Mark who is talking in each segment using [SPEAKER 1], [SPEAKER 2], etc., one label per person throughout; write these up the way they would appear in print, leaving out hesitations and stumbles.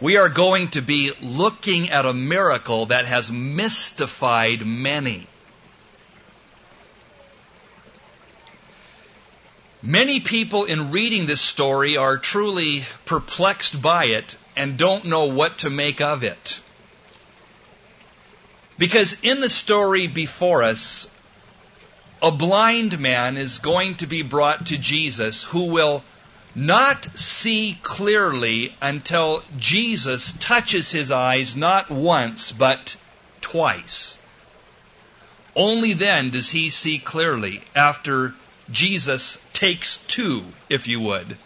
[SPEAKER 1] we are going to be looking at a miracle that has mystified many. Many people in reading this story are truly perplexed by it and don't know what to make of it. Because in the story before us, a blind man is going to be brought to Jesus who will not see clearly until Jesus touches his eyes not once but twice. Only then does he see clearly, after Jesus takes two, if you would.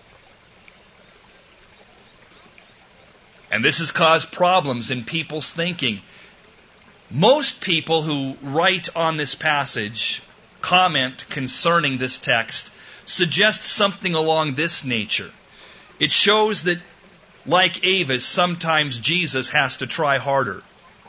[SPEAKER 1] And this has caused problems in people's thinking. Most people who write on this passage, comment concerning this text, suggest something along this nature. It shows that, like Avis, sometimes Jesus has to try harder.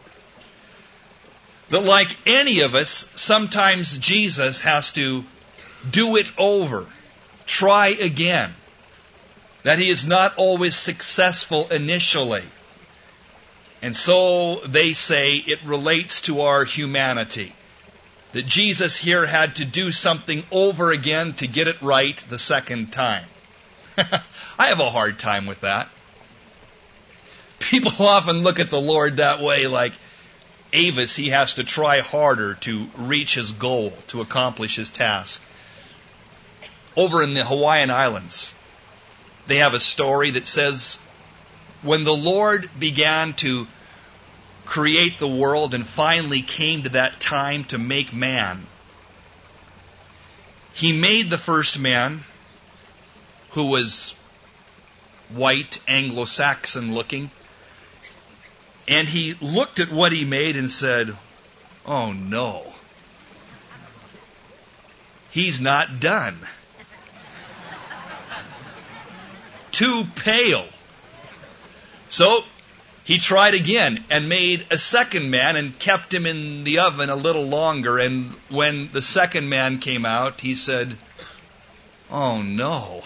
[SPEAKER 1] That like any of us, sometimes Jesus has to do it over, try again. That he is not always successful initially. And so they say it relates to our humanity. That Jesus here had to do something over again to get it right the second time. I have a hard time with that. People often look at the Lord that way, like Avis, he has to try harder to reach his goal, to accomplish his task. Over in the Hawaiian Islands, they have a story that says, when the Lord began to create the world and finally came to that time to make man, he made the first man, who was white, Anglo-Saxon looking, and he looked at what he made and said, "Oh no, he's not done. Too pale." So he tried again and made a second man and kept him in the oven a little longer. And when the second man came out, he said, "Oh no,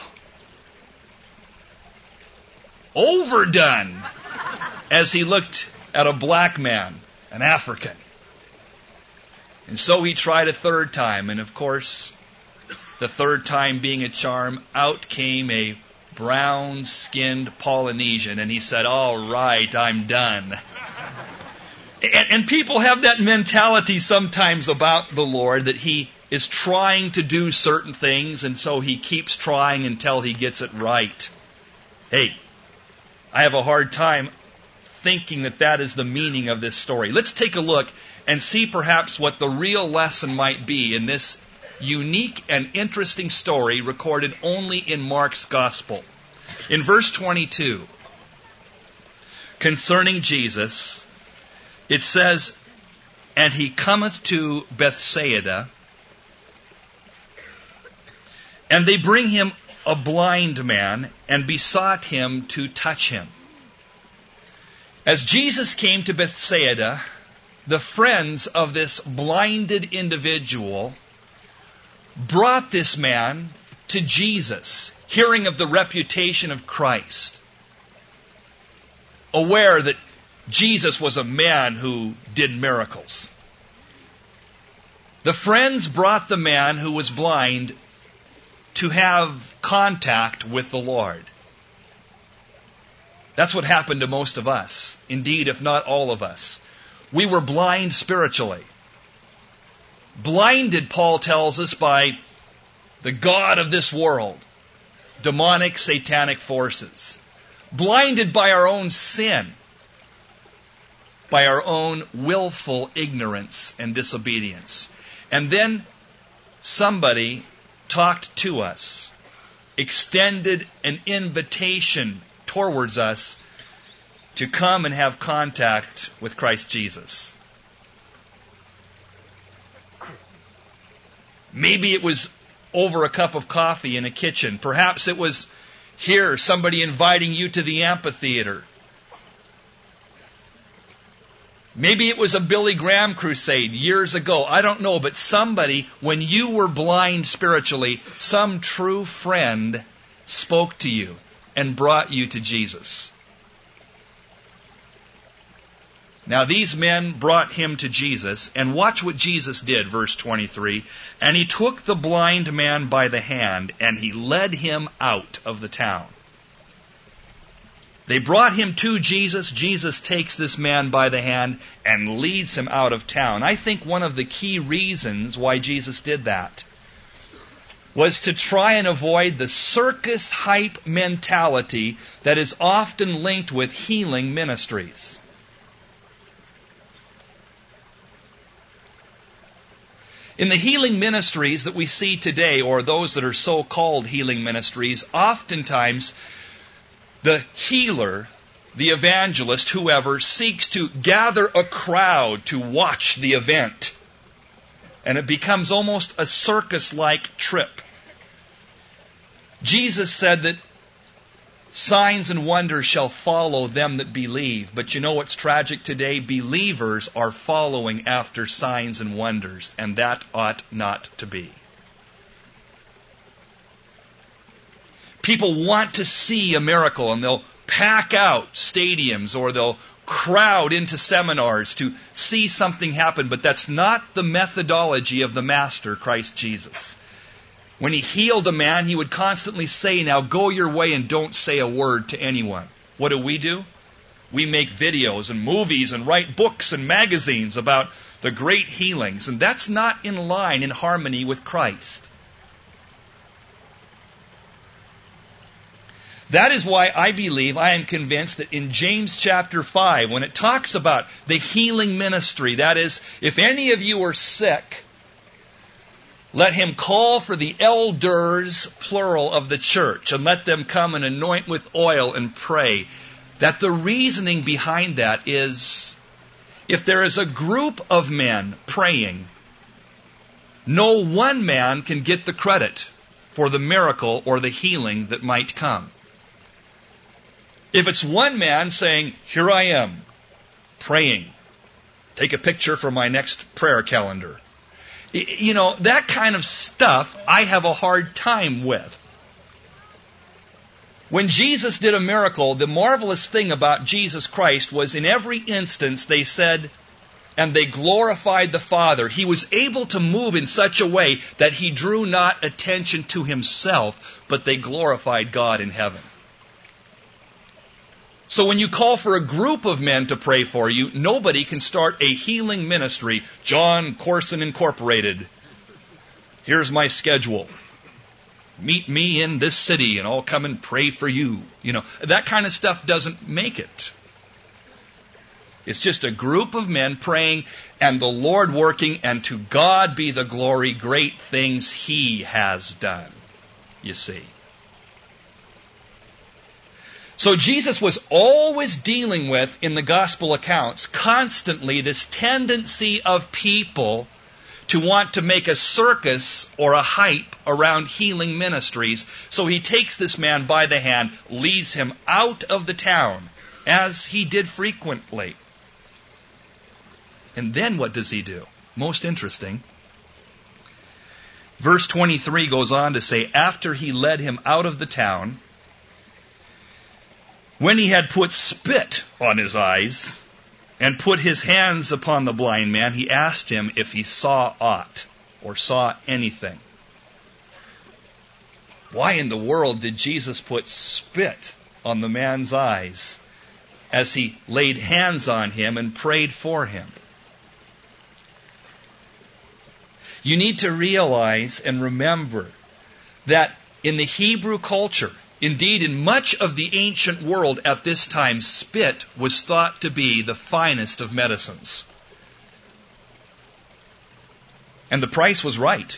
[SPEAKER 1] overdone," as he looked at a black man, an African. And so he tried a third time, and of course, the third time being a charm, out came a brown-skinned Polynesian, and he said, "All right, I'm done." And people have that mentality sometimes about the Lord, that he is trying to do certain things, and so he keeps trying until he gets it right. Hey, I have a hard time thinking that that is the meaning of this story. Let's take a look and see perhaps what the real lesson might be in this unique and interesting story recorded only in Mark's Gospel. In verse 22, concerning Jesus, it says, "And he cometh to Bethsaida, and they bring him a blind man, and besought him to touch him." As Jesus came to Bethsaida, the friends of this blinded individual brought this man to Jesus, hearing of the reputation of Christ, aware that Jesus was a man who did miracles. The friends brought the man who was blind to have contact with the Lord. That's what happened to most of us. Indeed, if not all of us. We were blind spiritually. Blinded, Paul tells us, by the god of this world, demonic, satanic forces. Blinded by our own sin, by our own willful ignorance and disobedience. And then somebody talked to us, extended an invitation towards us to come and have contact with Christ Jesus. Maybe it was over a cup of coffee in a kitchen. Perhaps it was here, somebody inviting you to the amphitheater. Maybe it was a Billy Graham crusade years ago. I don't know, but somebody, when you were blind spiritually, some true friend spoke to you and brought you to Jesus. Now these men brought him to Jesus, and watch what Jesus did, verse 23. And he took the blind man by the hand, and he led him out of the town. They brought him to Jesus. Jesus takes this man by the hand and leads him out of town. I think one of the key reasons why Jesus did that was to try and avoid the circus hype mentality that is often linked with healing ministries. In the healing ministries that we see today, or those that are so-called healing ministries, oftentimes the healer, the evangelist, whoever, seeks to gather a crowd to watch the event. And it becomes almost a circus-like trip. Jesus said that signs and wonders shall follow them that believe. But you know what's tragic today? Believers are following after signs and wonders, and that ought not to be. People want to see a miracle, and they'll pack out stadiums or they'll crowd into seminars to see something happen, but that's not the methodology of the Master, Christ Jesus. When he healed a man, he would constantly say, now go your way and don't say a word to anyone. What do? We make videos and movies and write books and magazines about the great healings, and that's not in line, in harmony with Christ. That is why I am convinced that in James chapter 5, when it talks about the healing ministry, that is, if any of you are sick, let him call for the elders, plural, of the church, and let them come and anoint with oil and pray. That the reasoning behind that is, if there is a group of men praying, no one man can get the credit for the miracle or the healing that might come. If it's one man saying, here I am, praying, take a picture for my next prayer calendar. You know, that kind of stuff I have a hard time with. When Jesus did a miracle, the marvelous thing about Jesus Christ was in every instance they said, and they glorified the Father. He was able to move in such a way that he drew not attention to himself, but they glorified God in heaven. So when you call for a group of men to pray for you, nobody can start a healing ministry. John Corson Incorporated. Here's my schedule. Meet me in this city and I'll come and pray for you. You know, that kind of stuff doesn't make it. It's just a group of men praying and the Lord working, and to God be the glory, great things He has done. You see. So Jesus was always dealing with, in the gospel accounts, constantly this tendency of people to want to make a circus or a hype around healing ministries. So he takes this man by the hand, leads him out of the town, as he did frequently. And then what does he do? Most interesting. Verse 23 goes on to say, after he led him out of the town, when he had put spit on his eyes and put his hands upon the blind man, he asked him if he saw aught or saw anything. Why in the world did Jesus put spit on the man's eyes as he laid hands on him and prayed for him? You need to realize and remember that in the Hebrew culture, indeed, in much of the ancient world at this time, spit was thought to be the finest of medicines. And the price was right.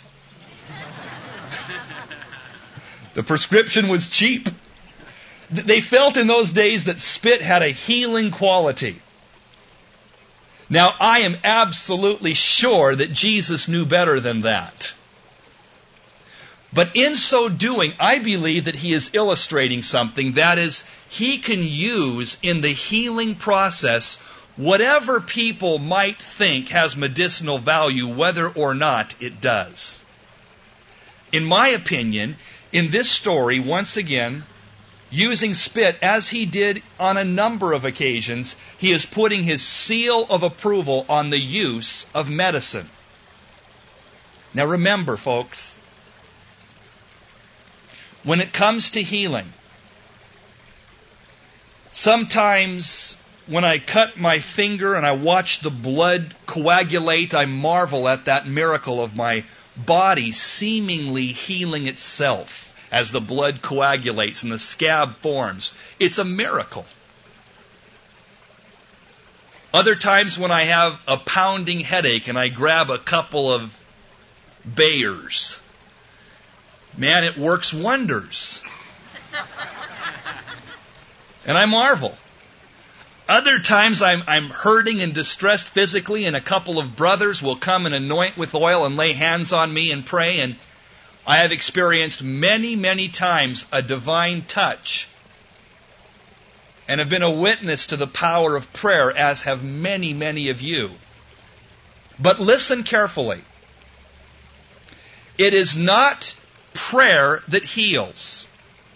[SPEAKER 1] The prescription was cheap. They felt in those days that spit had a healing quality. Now, I am absolutely sure that Jesus knew better than that. But in so doing, I believe that he is illustrating something. That is, he can use in the healing process whatever people might think has medicinal value, whether or not it does. In my opinion, in this story, once again, using spit, as he did on a number of occasions, he is putting his seal of approval on the use of medicine. Now remember, folks, when it comes to healing, sometimes when I cut my finger and I watch the blood coagulate, I marvel at that miracle of my body seemingly healing itself as the blood coagulates and the scab forms. It's a miracle. Other times when I have a pounding headache and I grab a couple of Bayers, man, it works wonders. And I marvel. Other times I'm hurting and distressed physically, and a couple of brothers will come and anoint with oil and lay hands on me and pray, and I have experienced many, many times a divine touch and have been a witness to the power of prayer, as have many, many of you. But listen carefully. It is not prayer that heals.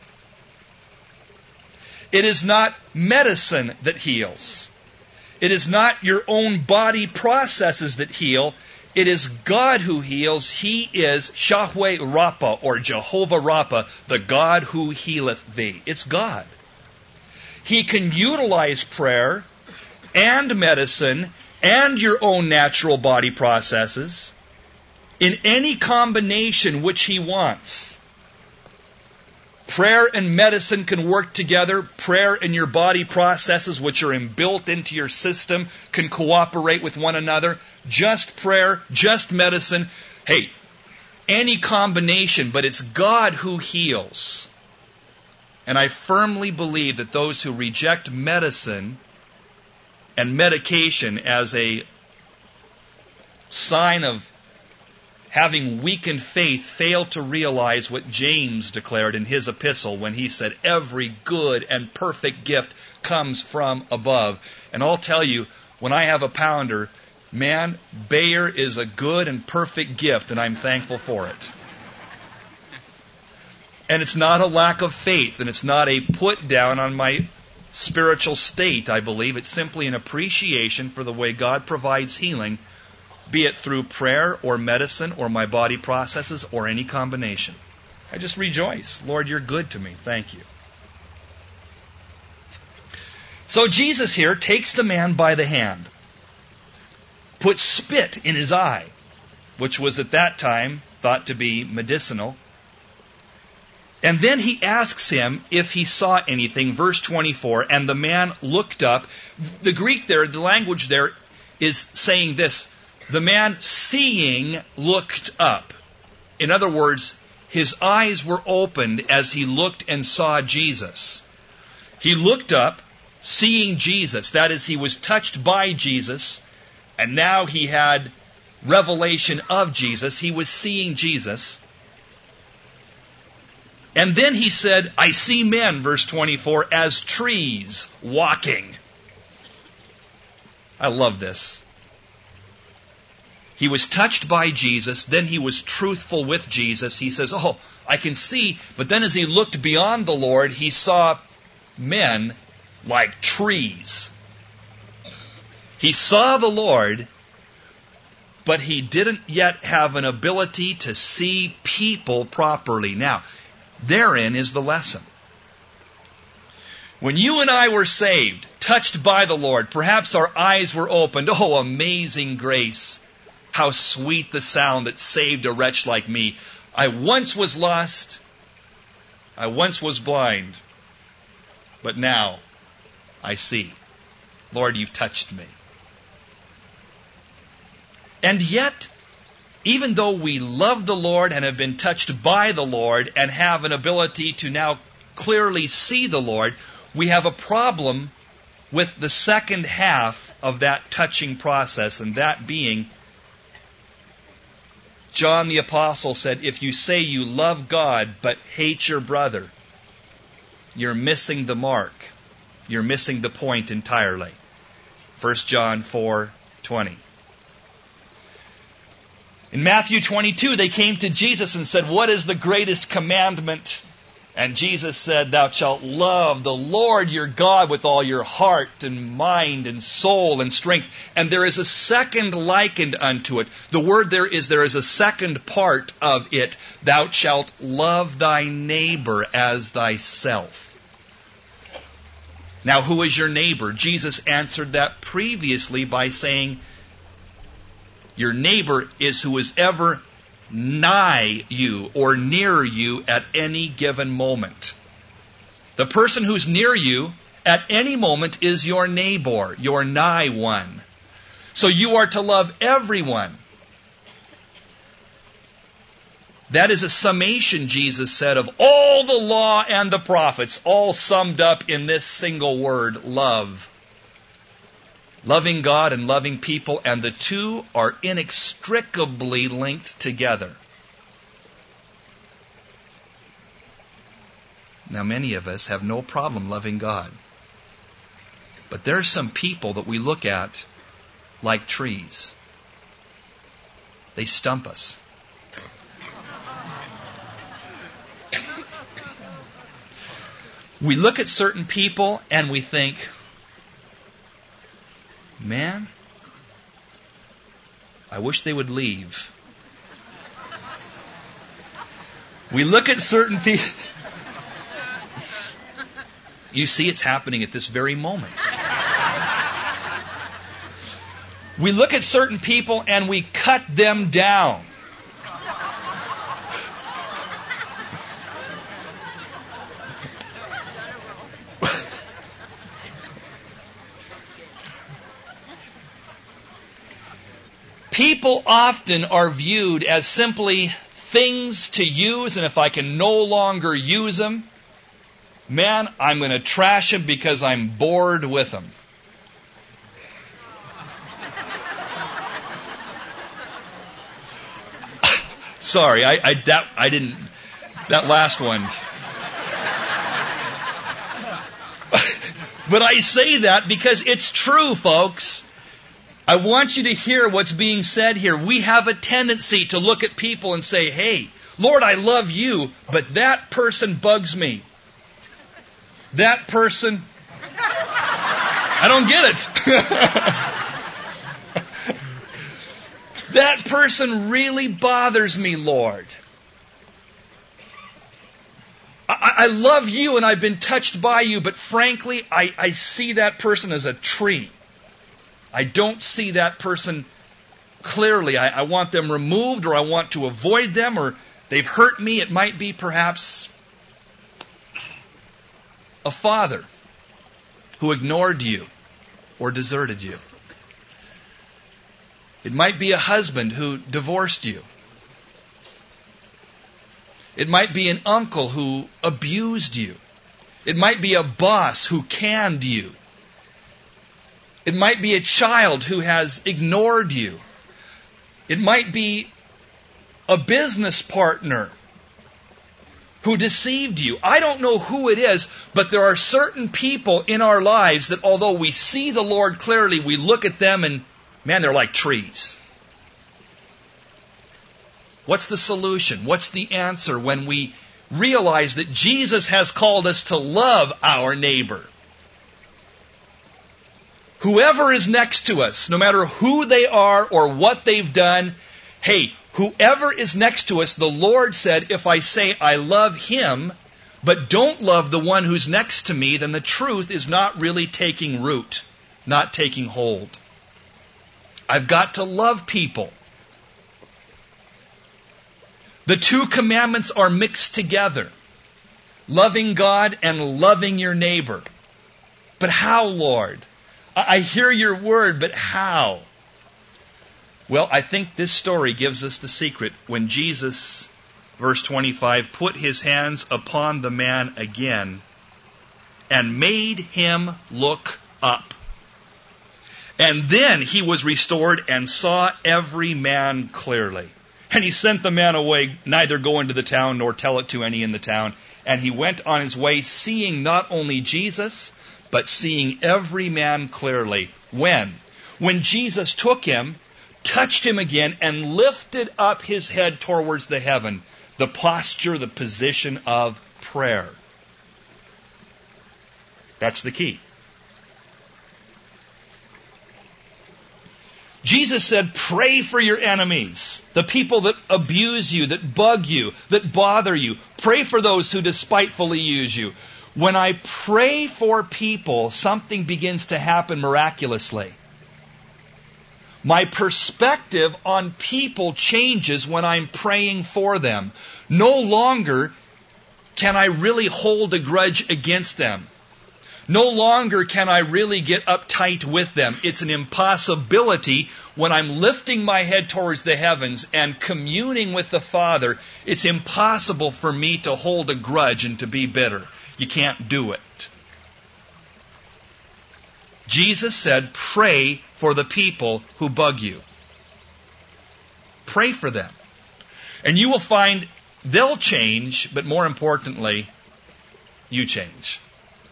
[SPEAKER 1] It is not medicine that heals. It is not your own body processes that heal. It is God who heals. He is Yahweh Rapha, or Jehovah Rapha, the God who healeth thee. It's God. He can utilize prayer and medicine and your own natural body processes in any combination which He wants. Prayer and medicine can work together. Prayer and your body processes, which are inbuilt into your system, can cooperate with one another. Just prayer, just medicine. Hey, any combination, but it's God who heals. And I firmly believe that those who reject medicine and medication as a sign of having weakened faith fail to realize what James declared in his epistle when he said, every good and perfect gift comes from above. And I'll tell you, when I have a pounder, man, Bayer is a good and perfect gift, and I'm thankful for it. And it's not a lack of faith, and it's not a put down on my spiritual state, I believe. It's simply an appreciation for the way God provides healing, be it through prayer or medicine or my body processes or any combination. I just rejoice. Lord, you're good to me. Thank you. So Jesus here takes the man by the hand, puts spit in his eye, which was at that time thought to be medicinal. And then he asks him if he saw anything. Verse 24, and the man looked up. The Greek there, the language there is saying this. The man seeing looked up. In other words, his eyes were opened as he looked and saw Jesus. He looked up, seeing Jesus. That is, he was touched by Jesus, and now he had revelation of Jesus. He was seeing Jesus. And then he said, I see men, verse 24, as trees walking. I love this. He was touched by Jesus, then he was truthful with Jesus. He says, oh, I can see. But then as he looked beyond the Lord, he saw men like trees. He saw the Lord, but he didn't yet have an ability to see people properly. Now, therein is the lesson. When you and I were saved, touched by the Lord, perhaps our eyes were opened. Oh, amazing grace. How sweet the sound that saved a wretch like me. I once was lost. I once was blind. But now I see. Lord, you've touched me. And yet, even though we love the Lord and have been touched by the Lord and have an ability to now clearly see the Lord, we have a problem with the second half of that touching process, and that being, John the Apostle said, if you say you love God but hate your brother, you're missing the mark. You're missing the point entirely. 1 John 4:20. In Matthew 22, they came to Jesus and said, what is the greatest commandment? And Jesus said, thou shalt love the Lord your God with all your heart and mind and soul and strength. And there is a second likened unto it. The word there is a second part of it. Thou shalt love thy neighbor as thyself. Now, who is your neighbor? Jesus answered that previously by saying, your neighbor is who is ever nigh you or near you at any given moment. The person who's near you at any moment is your neighbor, your nigh one. So you are to love everyone. That is a summation, Jesus said, of all the law and the prophets, all summed up in this single word, love. Loving God and loving people, and the two are inextricably linked together. Now, many of us have no problem loving God. But there are some people that we look at like trees. They stump us. We look at certain people and we think, man, I wish they would leave. We look at certain people. You see, it's happening at this very moment. We look at certain people and we cut them down. People often are viewed as simply things to use, and if I can no longer use them, man, I'm going to trash them because I'm bored with them. Sorry, I didn't. That last one. But I say that because it's true, folks. I want you to hear what's being said here. We have a tendency to look at people and say, hey, Lord, I love you, but that person bugs me. That person, I don't get it. That person really bothers me, Lord. I love you and I've been touched by you, but frankly, I see that person as a tree. I don't see that person clearly. I want them removed, or I want to avoid them, or they've hurt me. It might be perhaps a father who ignored you or deserted you. It might be a husband who divorced you. It might be an uncle who abused you. It might be a boss who canned you. It might be a child who has ignored you. It might be a business partner who deceived you. I don't know who it is, but there are certain people in our lives that although we see the Lord clearly, we look at them and, man, they're like trees. What's the solution? What's the answer when we realize that Jesus has called us to love our neighbor? Whoever is next to us, no matter who they are or what they've done, hey, whoever is next to us, the Lord said, if I say I love him, but don't love the one who's next to me, then the truth is not really taking root, not taking hold. I've got to love people. The two commandments are mixed together. Loving God and loving your neighbor. But how, Lord? I hear your word, but how? Well, I think this story gives us the secret. When Jesus, verse 25, put his hands upon the man again and made him look up. And then he was restored and saw every man clearly. And he sent the man away, neither go into the town nor tell it to any in the town. And he went on his way, seeing not only Jesus, but seeing every man clearly. When? When Jesus took him, touched him again, and lifted up his head towards the heaven. The posture, the position of prayer. That's the key. Jesus said, pray for your enemies, the people that abuse you, that bug you, that bother you. Pray for those who despitefully use you. When I pray for people, something begins to happen miraculously. My perspective on people changes when I'm praying for them. No longer can I really hold a grudge against them. No longer can I really get uptight with them. It's an impossibility when I'm lifting my head towards the heavens and communing with the Father. It's impossible for me to hold a grudge and to be bitter. You can't do it. Jesus said, pray for the people who bug you. Pray for them. And you will find they'll change, but more importantly, you change.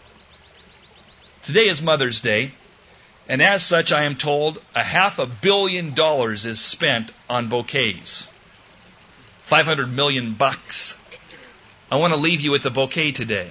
[SPEAKER 1] Today is Mother's Day, and as such, I am told $500 million is spent on bouquets. $500 million. I want to leave you with a bouquet today.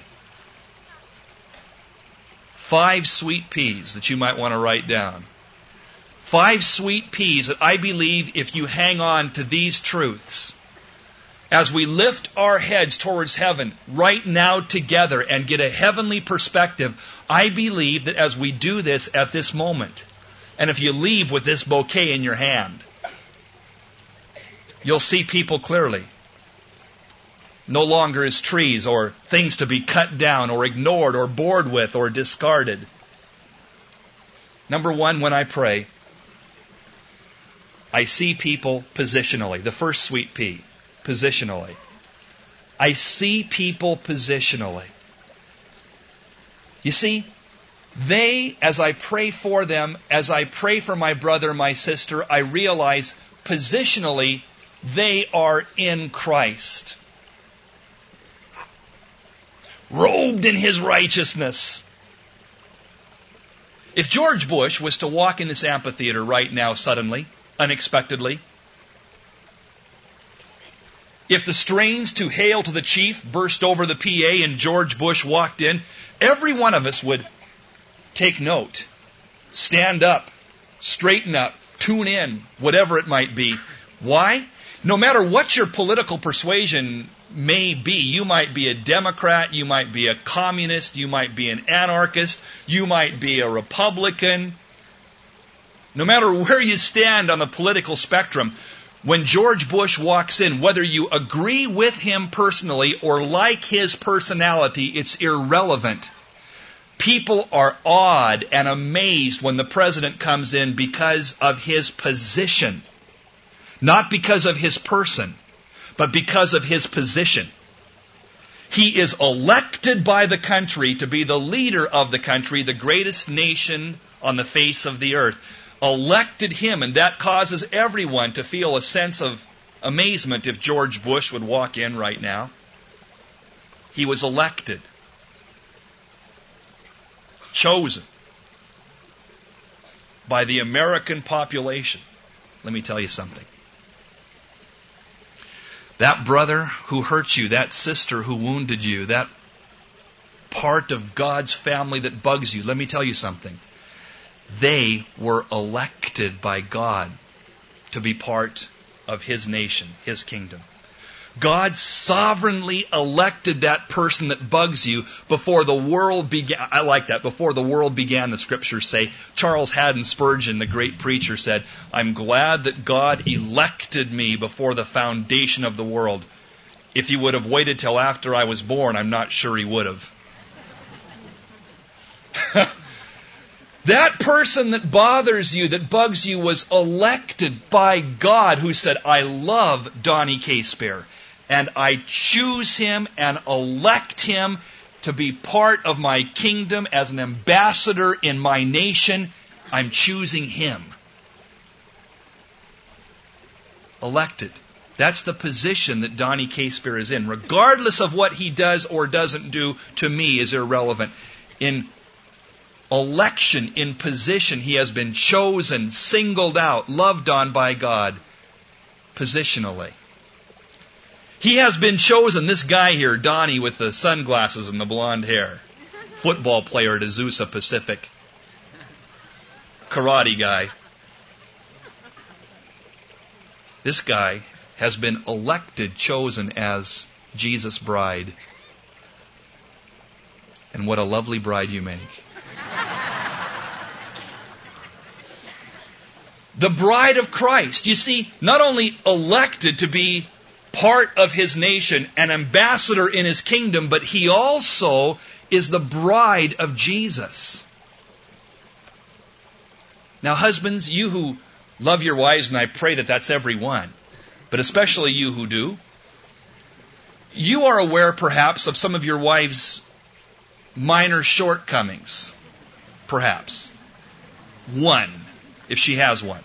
[SPEAKER 1] 5 sweet peas that you might want to write down. 5 sweet peas that I believe if you hang on to these truths, as we lift our heads towards heaven right now together and get a heavenly perspective, I believe that as we do this at this moment, and if you leave with this bouquet in your hand, you'll see people clearly. No longer as trees or things to be cut down or ignored or bored with or discarded. Number one, when I pray, I see people positionally. The first sweet pea. Positionally. I see people positionally. You see, they, as I pray for them, as I pray for my brother, my sister, I realize positionally they are in Christ. Robed in His righteousness. If George Bush was to walk in this amphitheater right now suddenly, unexpectedly, if the strains to Hail to the Chief burst over the PA and George Bush walked in, every one of us would take note, stand up, straighten up, tune in, whatever it might be. Why? No matter what your political persuasion may be, you might be a Democrat, you might be a communist, you might be an anarchist, you might be a Republican. No matter where you stand on the political spectrum, when George Bush walks in, whether you agree with him personally or like his personality, it's irrelevant. People are awed and amazed when the president comes in because of his position. Not because of his person, but because of his position. He is elected by the country to be the leader of the country, the greatest nation on the face of the earth. Elected him, and that causes everyone to feel a sense of amazement if George Bush would walk in right now. He was elected. Chosen by the American population. Let me tell you something. That brother who hurt you, that sister who wounded you, that part of God's family that bugs you, let me tell you something. They were elected by God to be part of His nation, His kingdom. God sovereignly elected that person that bugs you before the world began. I like that. Before the world began, the scriptures say. Charles Haddon Spurgeon, the great preacher, said, I'm glad that God elected me before the foundation of the world. If He would have waited till after I was born, I'm not sure He would have. That person that bothers you, that bugs you, was elected by God, who said, I love Donnie K. Spear, and I choose him and elect him to be part of my kingdom as an ambassador in my nation. I'm choosing him. Elected. That's the position that Donnie K. Spear is in. Regardless of what he does or doesn't do, to me is irrelevant. In election, in position, he has been chosen, singled out, loved on by God, positionally. He has been chosen, this guy here, Donnie with the sunglasses and the blonde hair. Football player at Azusa Pacific. Karate guy. This guy has been elected, chosen as Jesus' bride. And what a lovely bride you make. The bride of Christ. You see, not only elected to be part of His nation, an ambassador in His kingdom, but he also is the bride of Jesus. Now, husbands, you who love your wives, and I pray that that's every one, but especially you who do, you are aware perhaps of some of your wife's minor shortcomings. Perhaps. One, if she has one.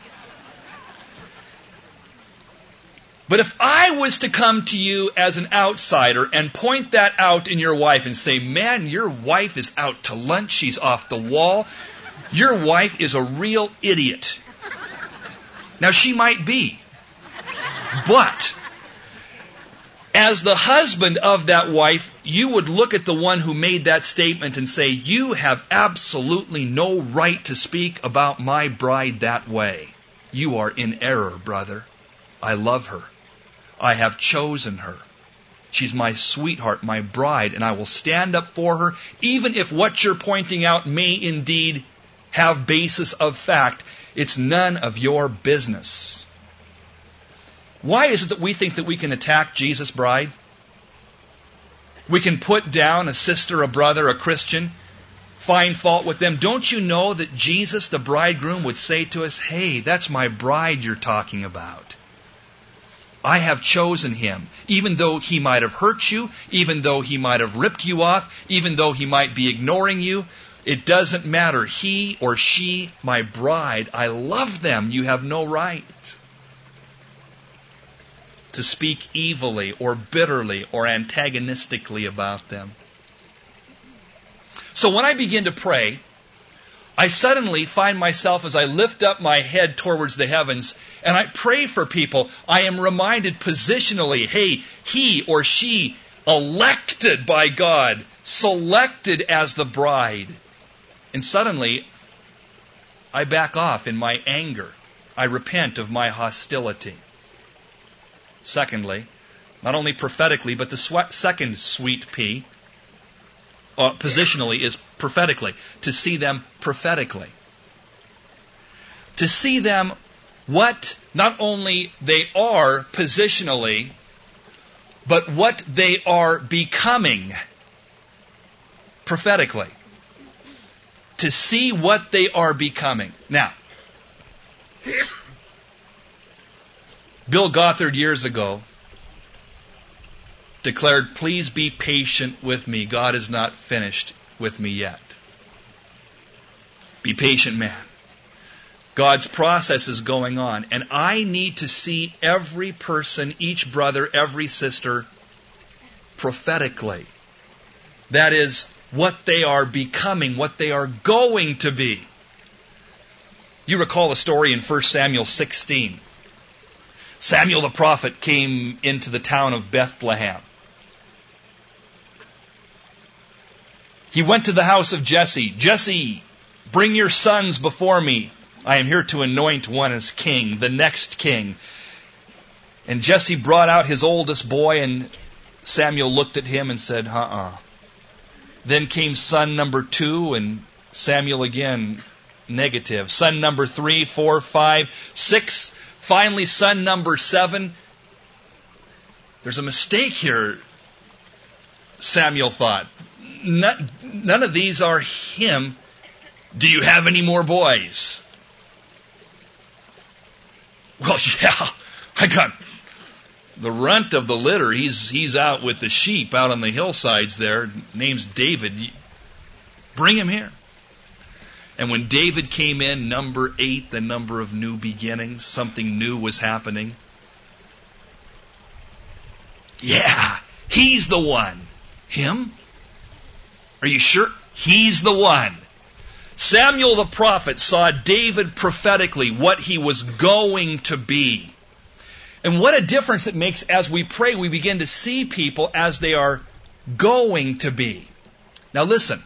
[SPEAKER 1] But if I was to come to you as an outsider and point that out in your wife and say, man, your wife is out to lunch, she's off the wall, your wife is a real idiot. Now, she might be. But as the husband of that wife, you would look at the one who made that statement and say, you have absolutely no right to speak about my bride that way. You are in error, brother. I love her. I have chosen her. She's my sweetheart, my bride, and I will stand up for her, even if what you're pointing out may indeed have basis of fact. It's none of your business. Why is it that we think that we can attack Jesus' bride? We can put down a sister, a brother, a Christian, find fault with them. Don't you know that Jesus, the bridegroom, would say to us, hey, that's my bride you're talking about. I have chosen him, even though he might have hurt you, even though he might have ripped you off, even though he might be ignoring you. It doesn't matter. He or she, my bride, I love them. You have no right to speak evilly or bitterly or antagonistically about them. So when I begin to pray, I suddenly find myself, as I lift up my head towards the heavens and I pray for people, I am reminded positionally, hey, he or she elected by God, selected as the bride. And suddenly, I back off in my anger. I repent of my hostility. Secondly, not only prophetically, but the second sweet P, positionally, is prophetically. To see them prophetically. To see them what not only they are positionally, but what they are becoming prophetically. To see what they are becoming. Now, Bill Gothard years ago declared, please be patient with me. God is not finished with me yet. Be patient, man. God's process is going on. And I need to see every person, each brother, every sister, prophetically. That is, what they are becoming, what they are going to be. You recall a story in 1 Samuel 16. Samuel the prophet came into the town of Bethlehem. He went to the house of Jesse. Jesse, bring your sons before me. I am here to anoint one as king, the next king. And Jesse brought out his oldest boy, and Samuel looked at him and said, Then came son number 2, and Samuel again, negative. Son number 3, 4, 5, 6. Finally, son number 7. There's a mistake here, Samuel thought. None of these are him. Do you have any more boys? Well, yeah, I got the runt of the litter. He's out with the sheep out on the hillsides there. Name's David. Bring him here. And when David came in, number 8, the number of new beginnings, something new was happening. Yeah, he's the one. Him? Are you sure? He's the one. Samuel the prophet saw David prophetically, what he was going to be. And what a difference it makes as we pray, we begin to see people as they are going to be. Now listen.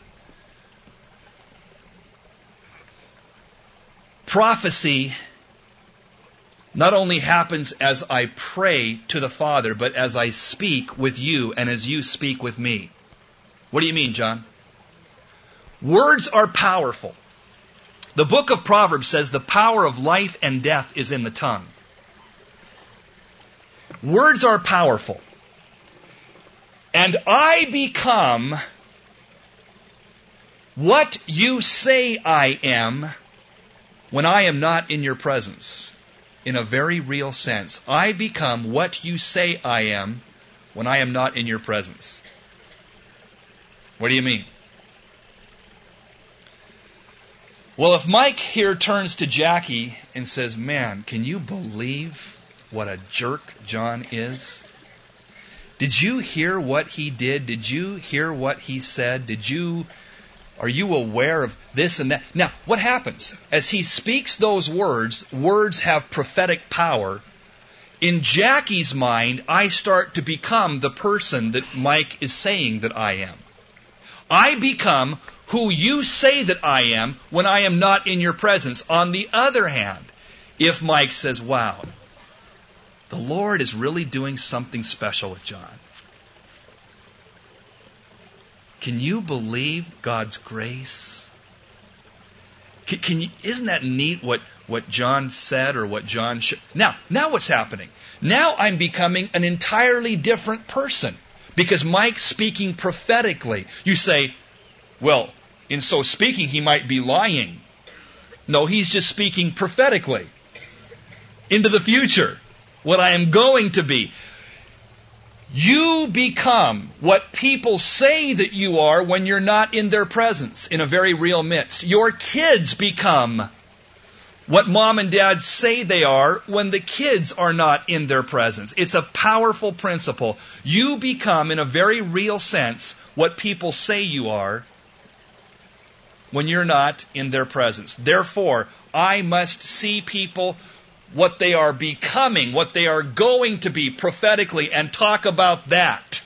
[SPEAKER 1] Prophecy not only happens as I pray to the Father, but as I speak with you and as you speak with me. What do you mean, John? Words are powerful. The book of Proverbs says the power of life and death is in the tongue. Words are powerful. And I become what you say I am when I am not in your presence. In a very real sense. I become what you say I am when I am not in your presence. What do you mean? Well, if Mike here turns to Jackie and says, man, can you believe what a jerk John is? Did you hear what he did? Did you hear what he said? Are you aware of this and that? Now, what happens? As he speaks those words, words have prophetic power. In Jackie's mind, I start to become the person that Mike is saying that I am. I become who you say that I am when I am not in your presence. On the other hand, if Mike says, wow, the Lord is really doing something special with John. Can you believe God's grace? Isn't that neat what John said or what John should? Now what's happening? Now I'm becoming an entirely different person because Mike's speaking prophetically. You say, well, in so speaking, he might be lying. No, he's just speaking prophetically into the future, what I am going to be. You become what people say that you are when you're not in their presence in a very real midst. Your kids become what mom and dad say they are when the kids are not in their presence. It's a powerful principle. You become, in a very real sense, what people say you are when you're not in their presence. Therefore, I must see people what they are becoming, what they are going to be prophetically, and talk about that.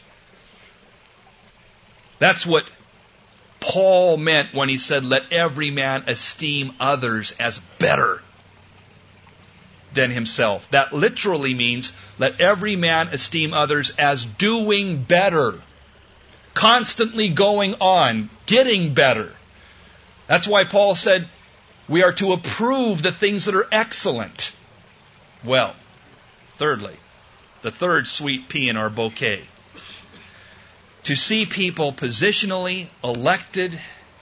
[SPEAKER 1] That's what Paul meant when he said, let every man esteem others as better than himself. That literally means, let every man esteem others as doing better, constantly going on, getting better. That's why Paul said, we are to approve the things that are excellent. Well, thirdly, the third sweet pea in our bouquet. To see people positionally elected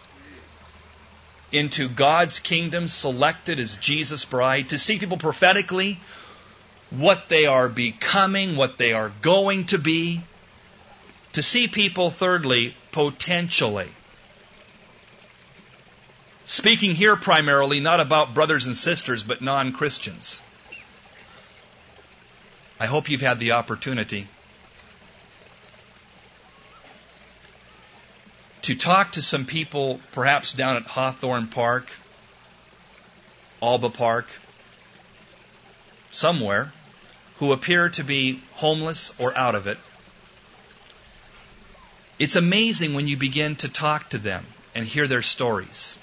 [SPEAKER 1] into God's kingdom, selected as Jesus' bride. To see people prophetically, what they are becoming, what they are going to be. To see people, thirdly, potentially. Speaking here primarily not about brothers and sisters, but non-Christians. I hope you've had the opportunity to talk to some people, perhaps down at Hawthorne Park, Alba Park, somewhere, who appear to be homeless or out of it. It's amazing when you begin to talk to them and hear their stories.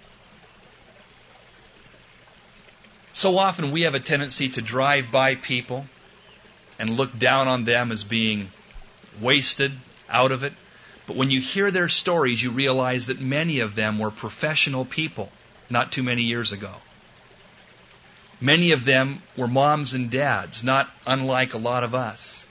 [SPEAKER 1] So often we have a tendency to drive by people and look down on them as being wasted, out of it. But when you hear their stories, you realize that many of them were professional people not too many years ago. Many of them were moms and dads, not unlike a lot of us.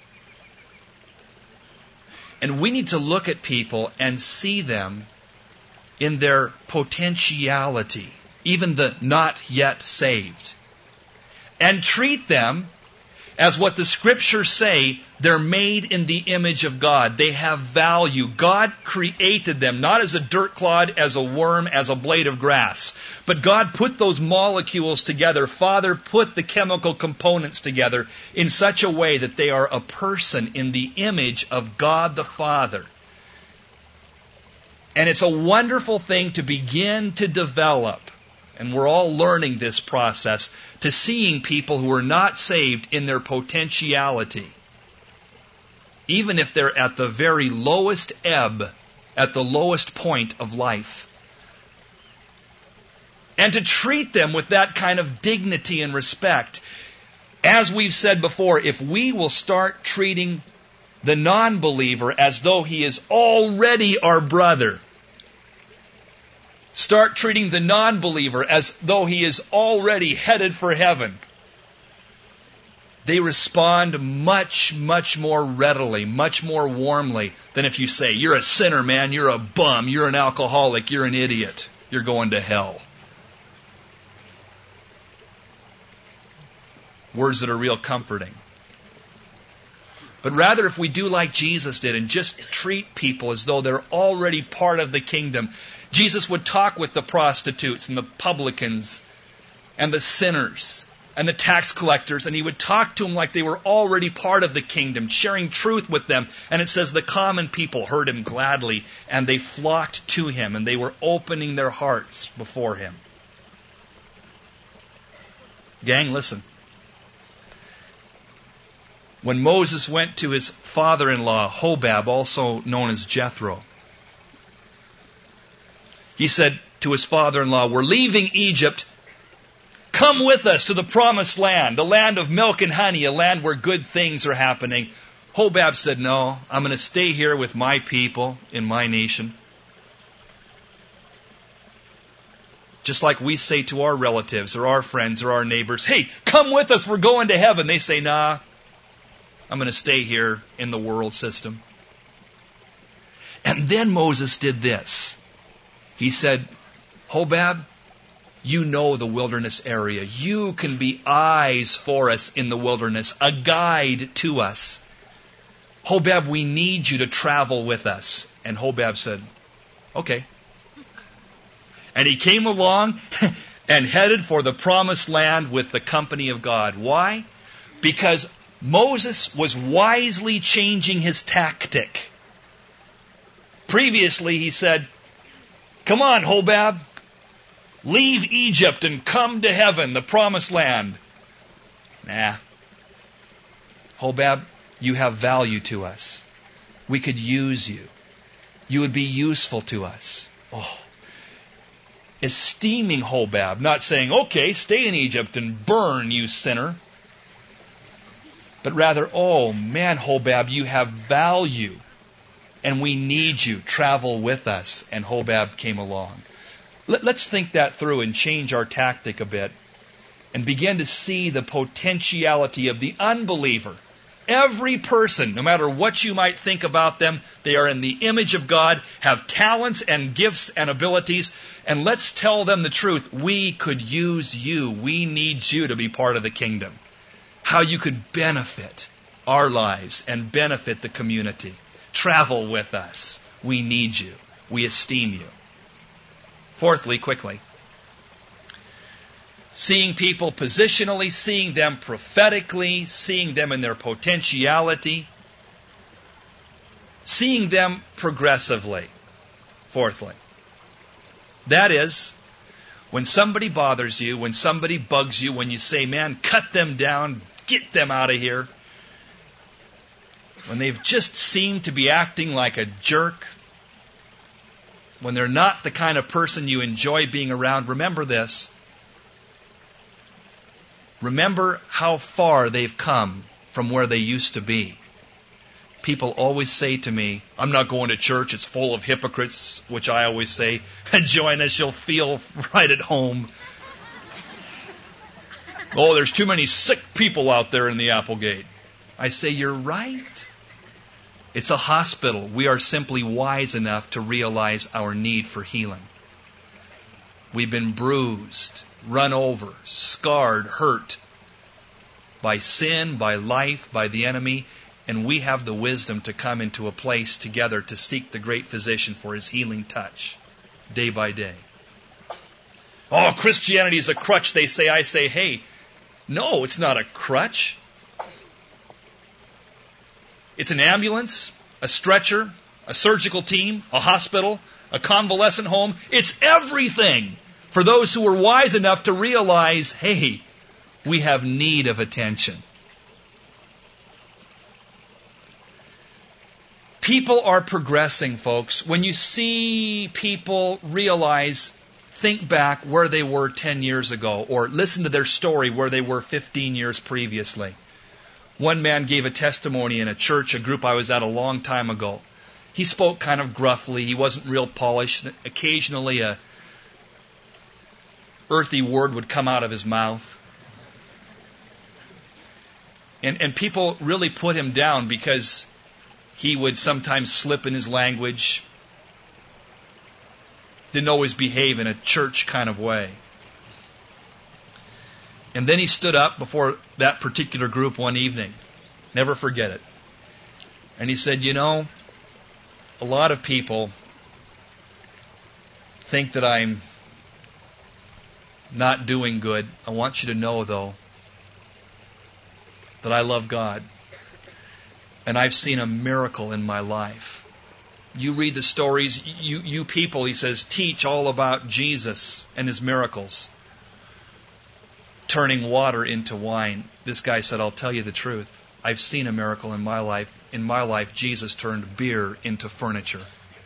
[SPEAKER 1] And we need to look at people and see them in their potentiality, even the not yet saved, and treat them as what the Scriptures say, they're made in the image of God. They have value. God created them, not as a dirt clod, as a worm, as a blade of grass. But God put those molecules together. Father put the chemical components together in such a way that they are a person in the image of God the Father. And it's a wonderful thing to begin to develop And we're all learning this process to seeing people who are not saved in their potentiality. Even if they're at the very lowest ebb, at the lowest point of life. And to treat them with that kind of dignity and respect. As we've said before, if we will start treating the non-believer as though he is already our brother, start treating the non-believer as though he is already headed for heaven, they respond much, much more readily, much more warmly than if you say, you're a sinner, man, you're a bum, you're an alcoholic, you're an idiot, you're going to hell. Words that are real comforting. But rather, if we do like Jesus did and just treat people as though they're already part of the kingdom, Jesus would talk with the prostitutes and the publicans and the sinners and the tax collectors, and he would talk to them like they were already part of the kingdom, sharing truth with them. And it says the common people heard him gladly, and they flocked to him, and they were opening their hearts before him. Gang, listen. When Moses went to his father-in-law, Hobab, also known as Jethro, he said to his father-in-law, we're leaving Egypt. Come with us to the promised land, the land of milk and honey, a land where good things are happening. Hobab said, no, I'm going to stay here with my people in my nation. Just like we say to our relatives or our friends or our neighbors, hey, come with us, we're going to heaven. They say, nah, I'm going to stay here in the world system. And then Moses did this. He said, Hobab, you know the wilderness area. You can be eyes for us in the wilderness, a guide to us. Hobab, we need you to travel with us. And Hobab said, okay. And he came along and headed for the promised land with the company of God. Why? Because Moses was wisely changing his tactic. Previously he said, come on, Hobab, leave Egypt and come to heaven, the promised land. Nah. Hobab, you have value to us. We could use you. You would be useful to us. Oh. Esteeming Hobab, not saying, okay, stay in Egypt and burn, you sinner. But rather, oh man, Hobab, you have value. And we need you. Travel with us. And Hobab came along. Let's think that through and change our tactic a bit. And begin to see the potentiality of the unbeliever. Every person, no matter what you might think about them, they are in the image of God, have talents and gifts and abilities. And let's tell them the truth. We could use you. We need you to be part of the kingdom. How you could benefit our lives and benefit the community. Travel with us. We need you. We esteem you. Fourthly, quickly, seeing people positionally, seeing them prophetically, seeing them in their potentiality, seeing them progressively. Fourthly, that is, when somebody bothers you, when somebody bugs you, when you say, man, cut them down, get them out of here, when they've just seemed to be acting like a jerk, when they're not the kind of person you enjoy being around, remember this. Remember how far they've come from where they used to be. People always say to me, I'm not going to church, it's full of hypocrites, which I always say, join us, you'll feel right at home. Oh, there's too many sick people out there in the Applegate. I say, you're right. It's a hospital. We are simply wise enough to realize our need for healing. We've been bruised, run over, scarred, hurt by sin, by life, by the enemy, and we have the wisdom to come into a place together to seek the great physician for his healing touch, day by day. Oh, Christianity is a crutch, they say. I say, hey, no, it's not a crutch. It's an ambulance, a stretcher, a surgical team, a hospital, a convalescent home. It's everything For those who were wise enough to realize, hey, we have need of attention. People are progressing, folks. When you see people realize, think back where they were 10 years ago, or listen to their story where they were 15 years previously. One man gave a testimony in a church, a group I was at a long time ago. He spoke kind of gruffly. He wasn't real polished. Occasionally a earthy word would come out of his mouth. And people really put him down because he would sometimes slip in his language. Didn't always behave in a church kind of way. And then he stood up before that particular group one evening. Never forget it. And he said, you know, a lot of people think that I'm not doing good. I want you to know, though, that I love God. And I've seen a miracle in my life. You read the stories, you people, he says, teach all about Jesus and His miracles. Turning water into wine. This guy said, I'll tell you the truth. I've seen a miracle in my life. In my life, Jesus turned beer into furniture.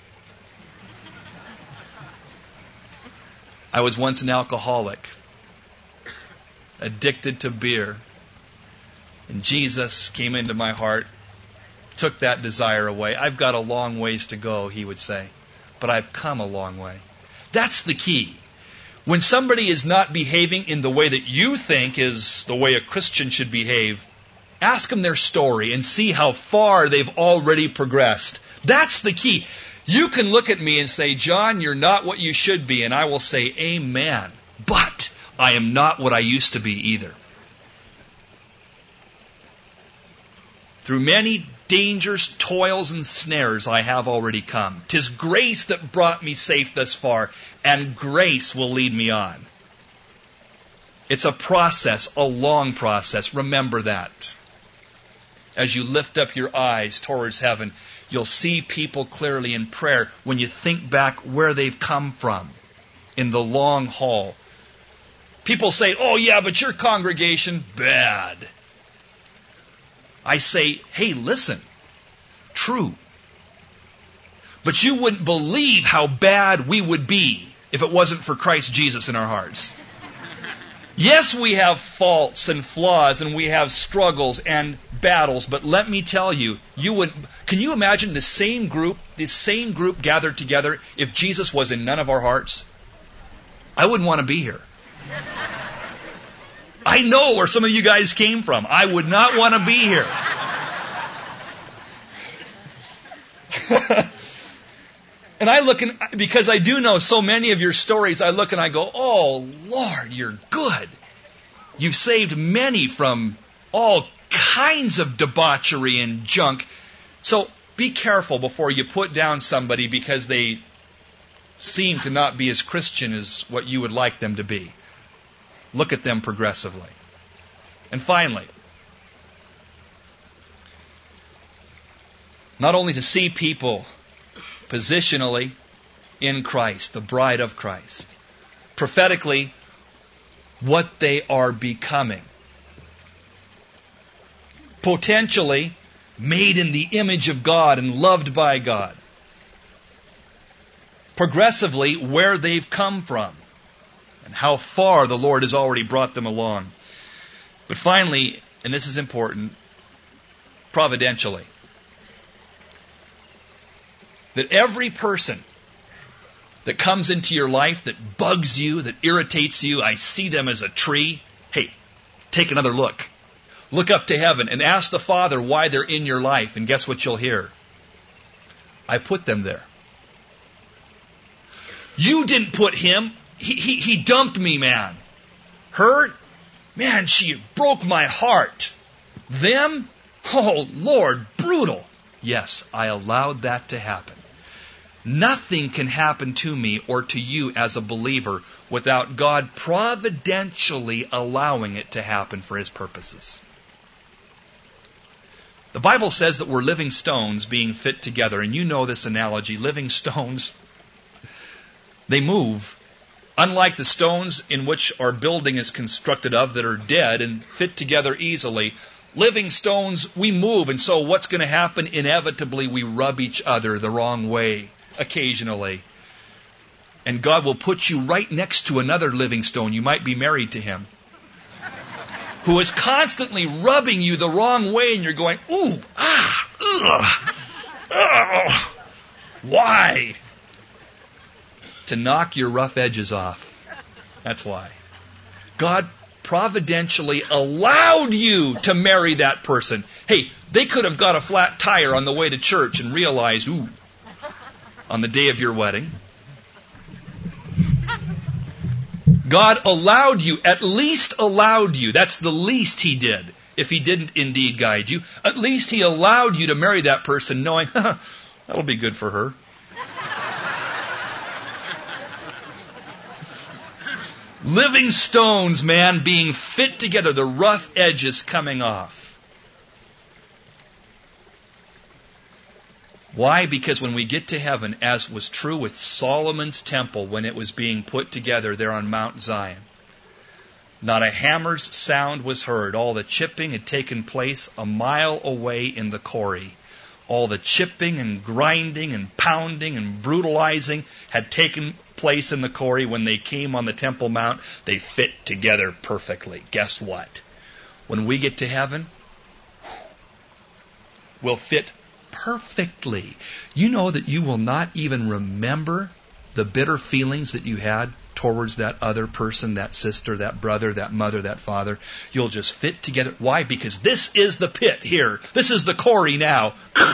[SPEAKER 1] I was once an alcoholic, addicted to beer. And Jesus came into my heart, took that desire away. I've got a long ways to go, he would say, but I've come a long way. That's the key. When somebody is not behaving in the way that you think is the way a Christian should behave, ask them their story and see how far they've already progressed. That's the key. You can look at me and say, John, you're not what you should be, and I will say, amen. But I am not what I used to be either. Through many dangers, toils, and snares I have already come. 'Tis grace that brought me safe thus far, and grace will lead me on. It's a process, a long process. Remember that. As you lift up your eyes towards heaven, you'll see people clearly in prayer when you think back where they've come from in the long haul. People say, oh yeah, but your congregation, bad. I say, hey, listen, true. But you wouldn't believe how bad we would be if it wasn't for Christ Jesus in our hearts. Yes, we have faults and flaws and we have struggles and battles, but let me tell you, can you imagine this same group gathered together if Jesus was in none of our hearts? I wouldn't want to be here. I know where some of you guys came from. I would not want to be here. And I look, because I do know so many of your stories, I look and I go, oh, Lord, you're good. You've saved many from all kinds of debauchery and junk. So be careful before you put down somebody because they seem to not be as Christian as what you would like them to be. Look at them progressively. And finally, not only to see people positionally in Christ, the bride of Christ, prophetically, what they are becoming. Potentially made in the image of God and loved by God. Progressively, where they've come from and how far the Lord has already brought them along. But finally, and this is important, providentially, that every person that comes into your life that bugs you, that irritates you, I see them as a tree. Hey, take another look. Look up to heaven and ask the Father why they're in your life, and guess what you'll hear? I put them there. You didn't put him. He dumped me, man. Her, man, she broke my heart. Them, oh Lord, brutal. Yes, I allowed that to happen. Nothing can happen to me or to you as a believer without God providentially allowing it to happen for His purposes. The Bible says that we're living stones being fit together, and you know this analogy. Living stones, they move Unlike the stones in which our building is constructed of that are dead and fit together easily, living stones, we move, and so what's going to happen? Inevitably, we rub each other the wrong way occasionally. And God will put you right next to another living stone. You might be married to him, who is constantly rubbing you the wrong way, and you're going, ooh, ah, ugh, oh, why? To knock your rough edges off. That's why. God providentially allowed you to marry that person. Hey, they could have got a flat tire on the way to church and realized, ooh, on the day of your wedding. God allowed you, at least allowed you. That's the least he did. If he didn't indeed guide you, at least he allowed you to marry that person knowing, that'll be good for her. Living stones, man, being fit together, the rough edges coming off. Why? Because when we get to heaven, as was true with Solomon's temple when it was being put together there on Mount Zion, not a hammer's sound was heard. All the chipping had taken place a mile away in the quarry. All the chipping and grinding and pounding and brutalizing had taken place in the quarry. When they came on the Temple Mount, they fit together perfectly. Guess what? When we get to heaven, we'll fit perfectly. You know that you will not even remember the bitter feelings that you had towards that other person, that sister, that brother, that mother, that father. You'll just fit together. Why? Because this is the pit here. This is the quarry now.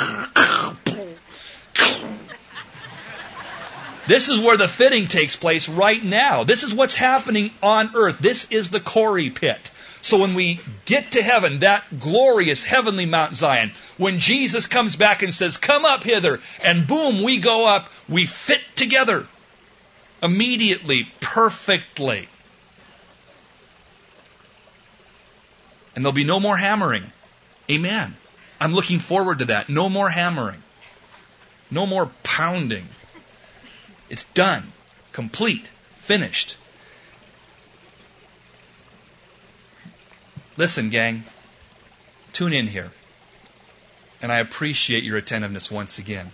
[SPEAKER 1] This is where the fitting takes place right now. This is what's happening on earth. This is the quarry pit. So when we get to heaven, that glorious heavenly Mount Zion, when Jesus comes back and says, come up hither, and boom, we go up, we fit together. Immediately, perfectly. And there'll be no more hammering. Amen. I'm looking forward to that. No more hammering. No more pounding. It's done. Complete. Finished. Listen, gang. Tune in here. And I appreciate your attentiveness once again.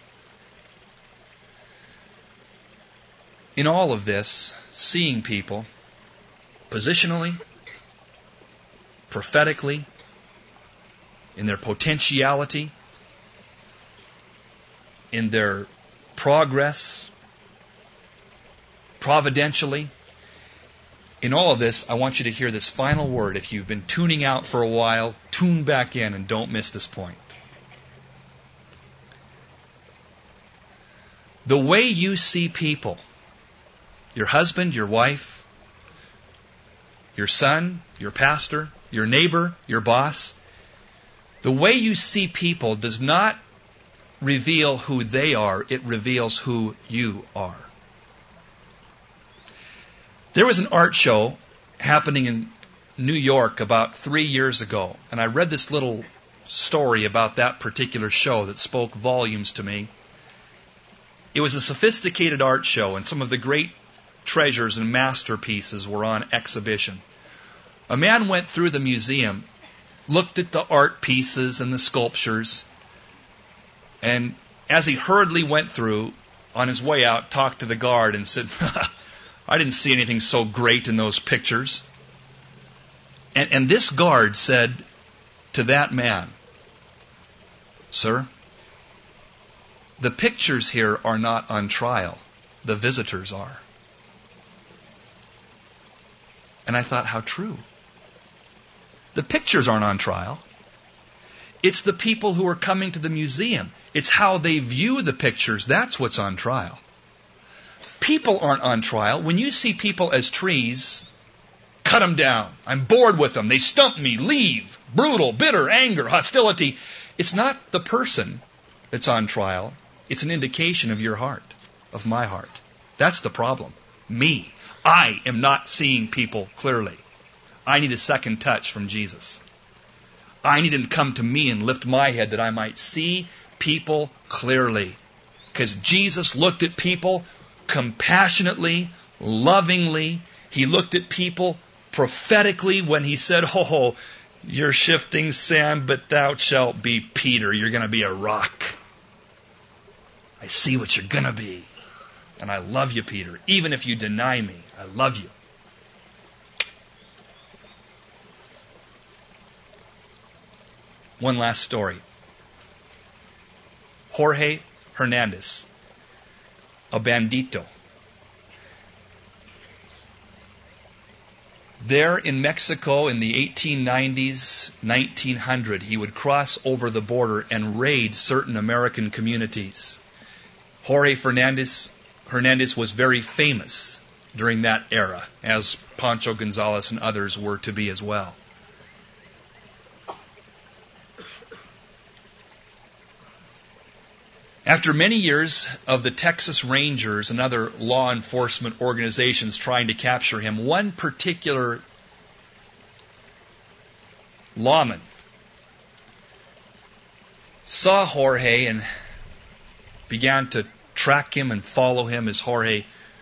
[SPEAKER 1] In all of this, seeing people positionally, prophetically, in their potentiality, in their progress, providentially, in all of this, I want you to hear this final word. If you've been tuning out for a while, tune back in and don't miss this point. The way you see people, your husband, your wife, your son, your pastor, your neighbor, your boss, the way you see people does not reveal who they are, it reveals who you are. There was an art show happening in New York about 3 years ago, and I read this little story about that particular show that spoke volumes to me. It was a sophisticated art show, and some of the great treasures and masterpieces were on exhibition. A man went through the museum, looked at the art pieces and the sculptures, and as he hurriedly went through, on his way out, talked to the guard and said, I didn't see anything so great in those pictures. And this guard said to that man, Sir, the pictures here are not on trial. The visitors are. And I thought, how true. The pictures aren't on trial. It's the people who are coming to the museum. It's how they view the pictures. That's what's on trial. People aren't on trial. When you see people as trees, cut them down. I'm bored with them. They stump me. Leave. Brutal, bitter, anger, hostility. It's not the person that's on trial. It's an indication of your heart, of my heart. That's the problem. Me. I am not seeing people clearly. I need a second touch from Jesus. I need him to come to me and lift my head that I might see people clearly. Because Jesus looked at people compassionately, lovingly. He looked at people prophetically when he said, "Oh, you're shifting sand, but thou shalt be Peter. You're going to be a rock. I see what you're going to be. And I love you, Peter. Even if you deny me, I love you." One last story. Jorge Hernandez, a bandito. There in Mexico in the 1890s, 1900, he would cross over the border and raid certain American communities. Jorge Hernandez was very famous during that era, as Pancho Gonzalez and others were to be as well. After many years of the Texas Rangers and other law enforcement organizations trying to capture him, one particular lawman saw Jorge and began to track him and follow him as Jorge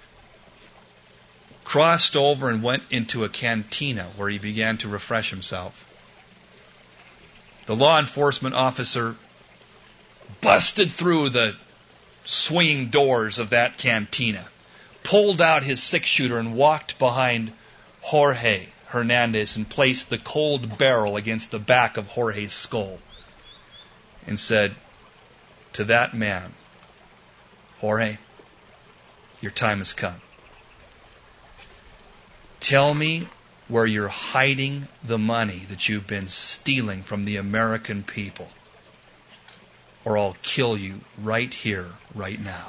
[SPEAKER 1] crossed over and went into a cantina where he began to refresh himself. The law enforcement officer busted through the swinging doors of that cantina, pulled out his 6-shooter and walked behind Jorge Hernandez and placed the cold barrel against the back of Jorge's skull and said to that man, "Jorge, your time has come. Tell me where you're hiding the money that you've been stealing from the American people, or I'll kill you right here, right now."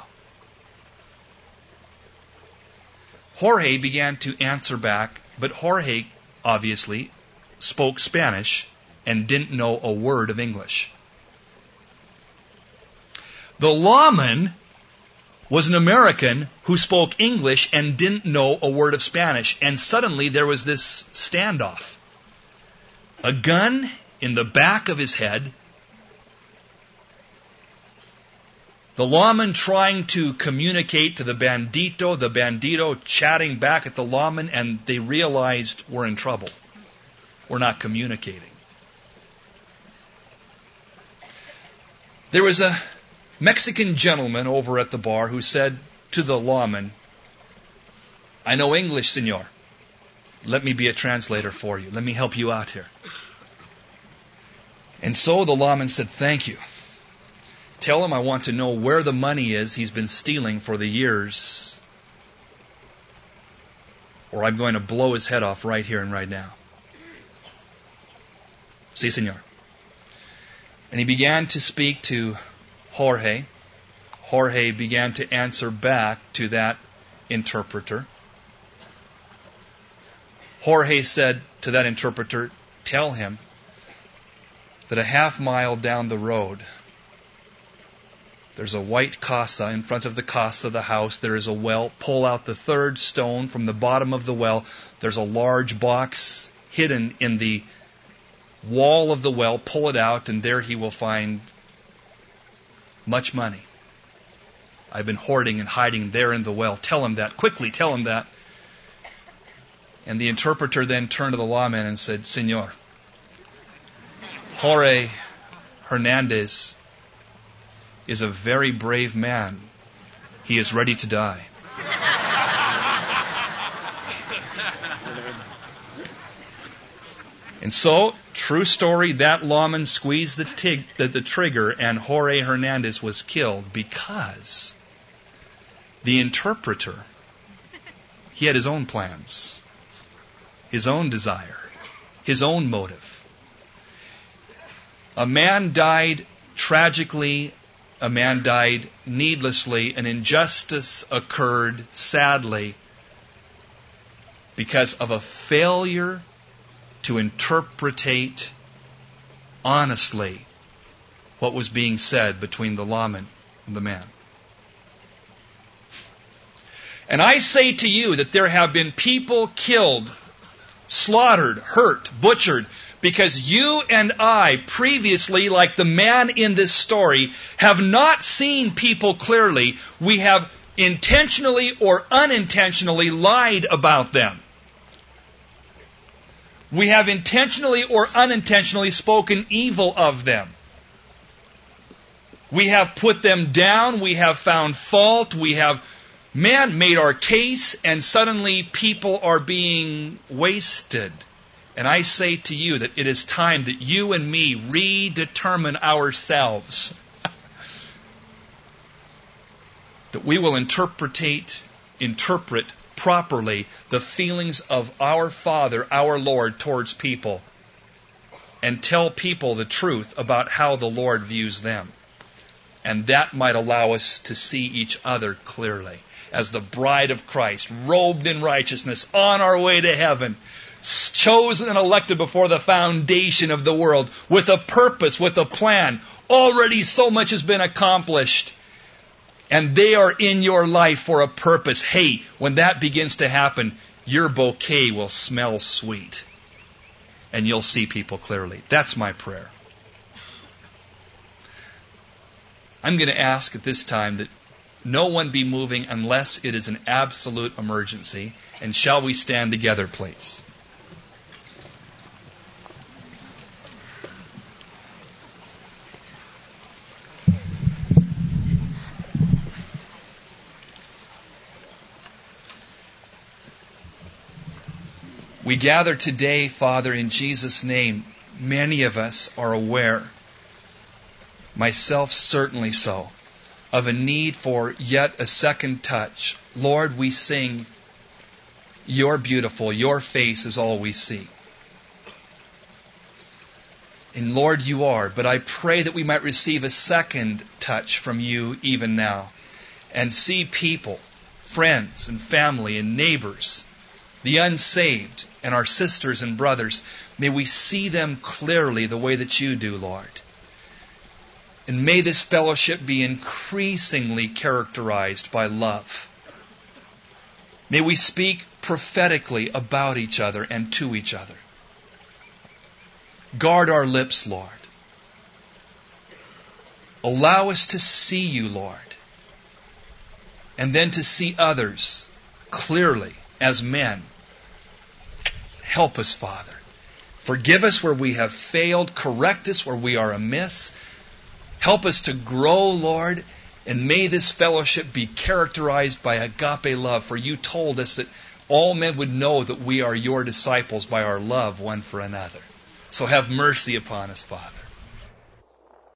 [SPEAKER 1] Jorge began to answer back, but Jorge obviously spoke Spanish and didn't know a word of English. The lawman was an American who spoke English and didn't know a word of Spanish, and suddenly there was this standoff. A gun in the back of his head, the lawman trying to communicate to the bandito chatting back at the lawman, and they realized we're in trouble. We're not communicating. There was a Mexican gentleman over at the bar who said to the lawman, "I know English, senor. Let me be a translator for you. Let me help you out here." And so the lawman said, "Thank you. Tell him I want to know where the money is he's been stealing for the years, or I'm going to blow his head off right here and right now." "Sí, senor." And he began to speak to Jorge. Jorge began to answer back to that interpreter. Jorge said to that interpreter, "Tell him that a half-mile down the road, there's a white casa. In front of the casa, the house, there is a well. Pull out the 3rd stone from the bottom of the well. There's a large box hidden in the wall of the well. Pull it out, and there he will find much money. I've been hoarding and hiding there in the well. Tell him that. Quickly, tell him that." And the interpreter then turned to the lawman and said, "Senor, Jorge Hernandez is a very brave man. He is ready to die." And so, true story, that lawman squeezed the trigger and Jorge Hernandez was killed because the interpreter, he had his own plans, his own desire, his own motive. A man died tragically. A man died needlessly. An injustice occurred sadly because of a failure to interpret honestly what was being said between the lawman and the man. And I say to you that there have been people killed, slaughtered, hurt, butchered, because you and I previously, like the man in this story, have not seen people clearly. We have intentionally or unintentionally lied about them. We have intentionally or unintentionally spoken evil of them. We have put them down. We have found fault. We have, made our case, and suddenly people are being wasted. And I say to you that it is time that you and me redetermine ourselves. That we will interpret properly the feelings of our Father, our Lord, towards people, and tell people the truth about how the Lord views them. And that might allow us to see each other clearly as the bride of Christ, robed in righteousness, on our way to heaven, chosen and elected before the foundation of the world, with a purpose, with a plan. Already so much has been accomplished. And they are in your life for a purpose. Hey, when that begins to happen, your bouquet will smell sweet. And you'll see people clearly. That's my prayer. I'm going to ask at this time that no one be moving unless it is an absolute emergency. And shall we stand together, please? We gather today, Father, in Jesus' name. Many of us are aware, myself certainly so, of a need for yet a second touch. Lord, we sing, You're beautiful, your face is all we see. And Lord, you are, but I pray that we might receive a second touch from you even now, and see people, friends and family and neighbors, the unsaved and our sisters and brothers, may we see them clearly the way that you do, Lord. And may this fellowship be increasingly characterized by love. May we speak prophetically about each other and to each other. Guard our lips, Lord. Allow us to see you, Lord, and then to see others clearly as men. Help us, Father. Forgive us where we have failed. Correct us where we are amiss. Help us to grow, Lord, and may this fellowship be characterized by agape love, for you told us that all men would know that we are your disciples by our love one for another. So have mercy upon us, Father.